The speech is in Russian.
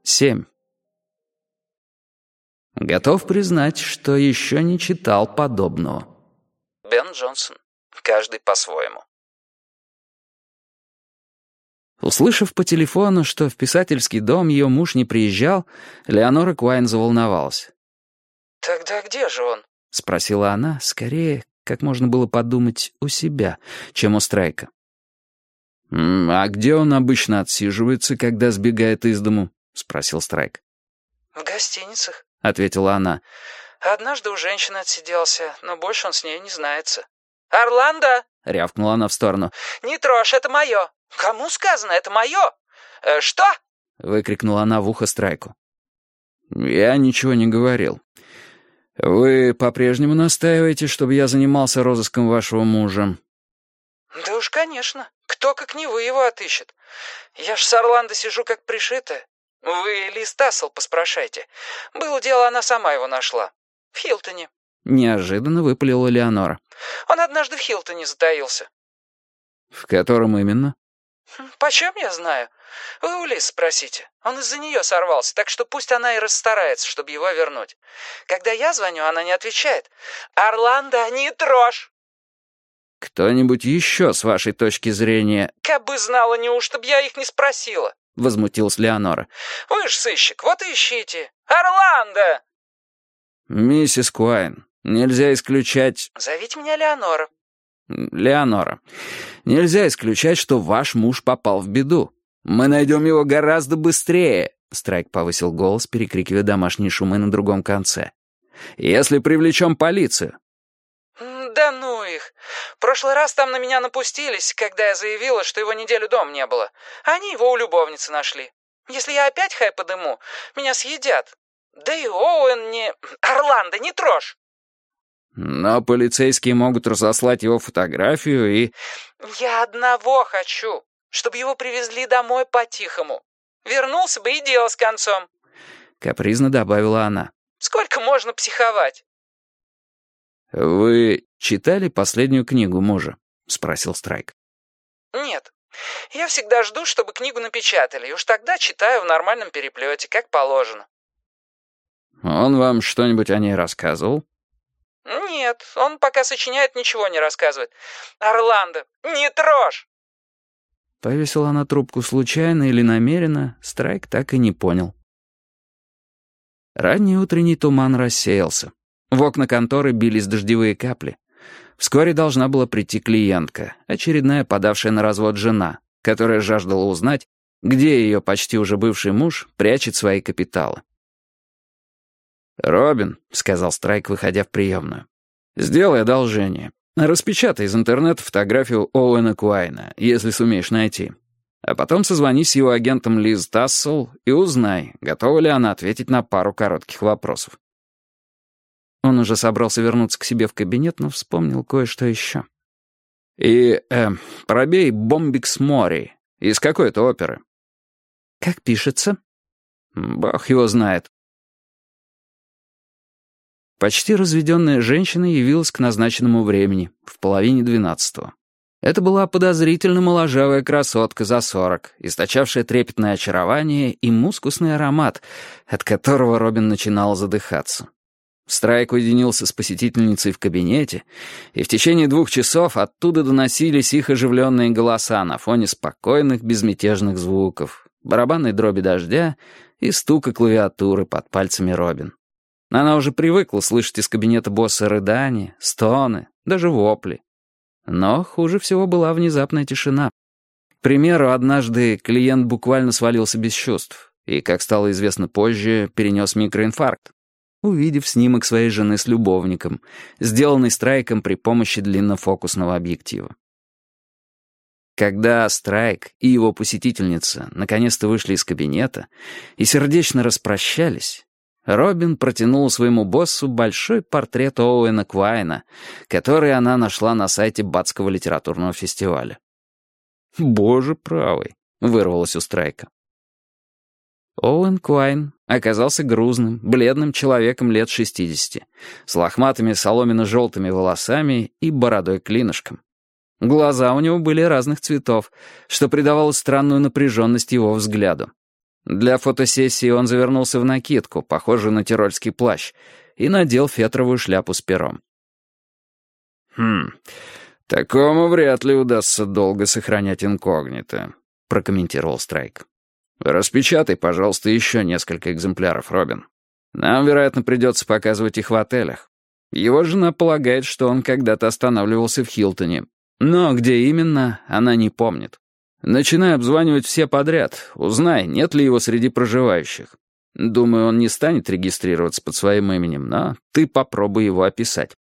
7. Готов признать, что еще не читал подобного. Бен Джонсон. Каждый по-своему. Услышав по телефону, что в писательский дом ее муж не приезжал, Леонора Куайн заволновалась. «Тогда где же он?» — спросила она, скорее, как можно было подумать, у себя, чем у Страйка. «А где он обычно отсиживается, когда сбегает из дому?» — спросил Страйк. «В гостиницах», — ответила она. «Однажды у женщины отсиделся, но больше он с ней не знается». «Орландо!» — рявкнула она в сторону. «Не трожь, это мое! Кому сказано, это мое? Что?» — выкрикнула она в ухо Страйку. «Я ничего не говорил. Вы по-прежнему настаиваете, чтобы я занимался розыском вашего мужа?» «Да уж, конечно. Кто, как не вы, его отыщет? Я ж с Орландо сижу как пришитая. Вы Лиз Тассел поспрашайте. Было дело, она сама его нашла. В Хилтоне». Неожиданно выпалила Леонора. «Он однажды в Хилтоне затаился». «В котором именно?» «Почем я знаю? Вы у Лиз спросите. Он из-за нее сорвался, так что пусть она и расстарается, чтобы его вернуть. Когда я звоню, она не отвечает. Орландо, не трожь!» «Кто-нибудь еще, с вашей точки зрения...» «Кабы знала, неужто б я их не спросила?» — возмутилась Леонора. «Вы ж сыщик, вот и ищите. Орландо!» «Миссис Куайн, нельзя исключать...» «Зовите меня Леонора». «Леонора, нельзя исключать, что ваш муж попал в беду. Мы найдем его гораздо быстрее», — Страйк повысил голос, перекрикивая домашние шумы на другом конце. «Если привлечем полицию». «Да ну их. В прошлый раз там на меня напустились, когда я заявила, что его неделю дома не было. Они его у любовницы нашли. Если я опять хай подыму, меня съедят. Да и Оуэн не... Орландо, не трожь!» «Но полицейские могут разослать его фотографию и...» «Я одного хочу, чтобы его привезли домой по-тихому. Вернулся бы и дело с концом», — капризно добавила она. «Сколько можно психовать?» «Вы читали последнюю книгу мужа?» — спросил Страйк. «Нет. Я всегда жду, чтобы книгу напечатали, и уж тогда читаю в нормальном переплете, как положено». «Он вам что-нибудь о ней рассказывал?» «Нет, он пока сочиняет, ничего не рассказывает. Орландо, не трожь!» Повесила она трубку случайно или намеренно, Страйк так и не понял. Ранний утренний туман рассеялся. В окна конторы бились дождевые капли. Вскоре должна была прийти клиентка, очередная подавшая на развод жена, которая жаждала узнать, где ее почти уже бывший муж прячет свои капиталы. «Робин», — сказал Страйк, выходя в приемную, — «сделай одолжение. Распечатай из интернета фотографию Оуэна Куайна, если сумеешь найти. А потом созвонись с его агентом Лиз Тассел и узнай, готова ли она ответить на пару коротких вопросов». Он уже собрался вернуться к себе в кабинет, но вспомнил кое-что еще. «И, пробей «Бомбикс Мори». Из какой-то оперы». «Как пишется?» «Бог его знает». Почти разведенная женщина явилась к назначенному времени, в 11:30. Это была подозрительно моложавая красотка за 40, источавшая трепетное очарование и мускусный аромат, от которого Робин начинал задыхаться. Страйк уединился с посетительницей в кабинете, и в течение 2 часов оттуда доносились их оживленные голоса на фоне спокойных, безмятежных звуков, барабанной дроби дождя и стука клавиатуры под пальцами Робин. Она уже привыкла слышать из кабинета босса рыдания, стоны, даже вопли. Но хуже всего была внезапная тишина. К примеру, однажды клиент буквально свалился без чувств и, как стало известно позже, перенес микроинфаркт, увидев снимок своей жены с любовником, сделанный Страйком при помощи длиннофокусного объектива. Когда Страйк и его посетительница наконец-то вышли из кабинета и сердечно распрощались, Робин протянула своему боссу большой портрет Оуэна Куайна, который она нашла на сайте Батского литературного фестиваля. «Боже правый!» — вырвалось у Страйка. Оуэн Куайн оказался грузным, бледным человеком лет 60, с лохматыми соломенно-желтыми волосами и бородой-клинышком. Глаза у него были разных цветов, что придавало странную напряженность его взгляду. Для фотосессии он завернулся в накидку, похожую на тирольский плащ, и надел фетровую шляпу с пером. «Такому вряд ли удастся долго сохранять инкогнито», — прокомментировал Страйк. «Распечатай, пожалуйста, еще несколько экземпляров, Робин. Нам, вероятно, придется показывать их в отелях. Его жена полагает, что он когда-то останавливался в Хилтоне, но где именно, она не помнит. Начинай обзванивать все подряд, узнай, нет ли его среди проживающих. Думаю, он не станет регистрироваться под своим именем, но ты попробуй его описать».